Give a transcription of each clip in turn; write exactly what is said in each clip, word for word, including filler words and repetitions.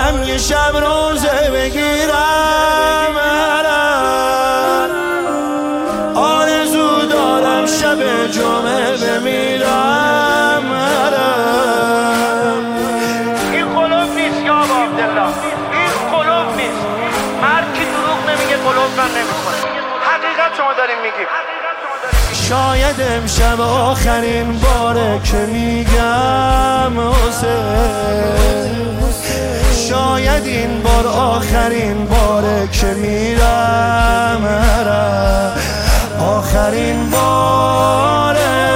برم یه شب روزه بگیرم، آرزو دارم شب جمعه بمیرم. این قلوب نیست یا ابا عبدالله، این قلوب نیست. مرد که دروغ نمیگه قلوب من نمیکنه. حقیقت شما داریم میگیم. شاید امشب آخرین باره که میگم حسین، شاید این بار آخرین باره که میرم، آخرین باره،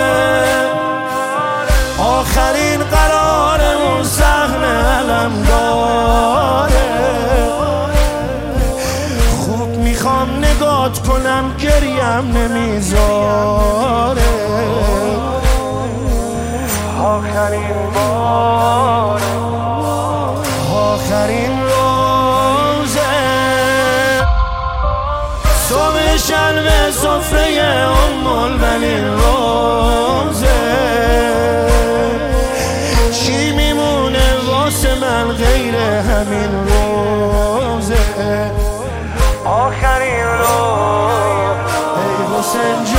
آخرین قرار اون صحنه علم داره. خوب میخوام نگات کنم گریم نمیذاره، آخرین بار، آخرین روزه. صبح شلوه سفره ام البنین روزه، چی میمونه واسه من غیر همین روزه، آخرین روز. ای حسین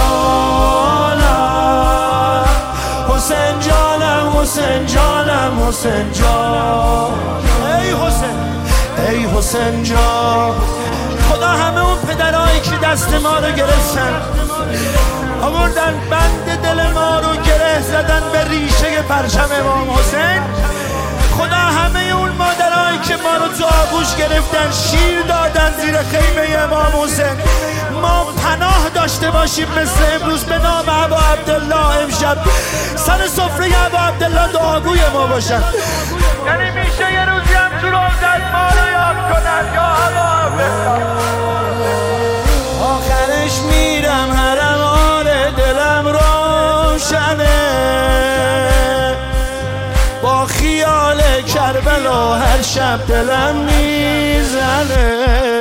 جانم، حسین جانم، حسین جانم، حسین جان، ای حسین، ای حسین جان. خدا همه اون پدرایی که دست ما رو گرفتن، آوردن بند دل ما رو گره زدن به ریشه پرچم امام حسین. خدا همه اون مادرایی که ما رو تو آغوش گرفتن، شیر دادن زیر خیمه امام حسین، ما پناه داشته باشیم مثل امروز به نام ابا عبدالله. امشب سر سفره ابا عبدالله دعاگوی ما باشن. یعنی میشه یه روزی هم تو روزت ما رو یاد کنن یا ابا عبدالله. آخرش میرم حرم، آره دلم روشنه، با خیال کربلا هر شب دلم میزنه.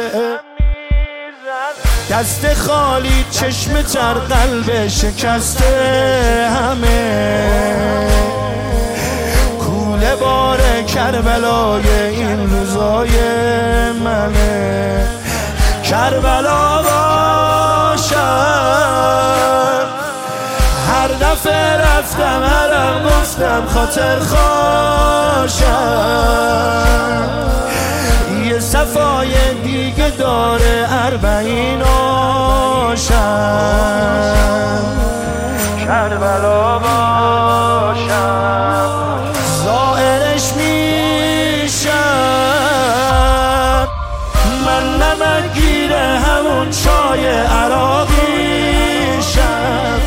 دست خالی چشم تر قلب شکسته همه، کوله بار کربلای این روزای منه. کربلا باشم، هر دفعه رفتم هرم گفتم خاطر خوشم، یه صفای دیگه داره اربعین آشم. کربلا باشم، زائرش میشم، من نمکگیر همون چای عراقیشم.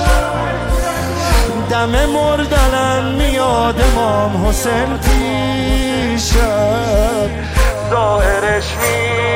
دم مردنم میاد امام حسین پیشم، ظاهرش می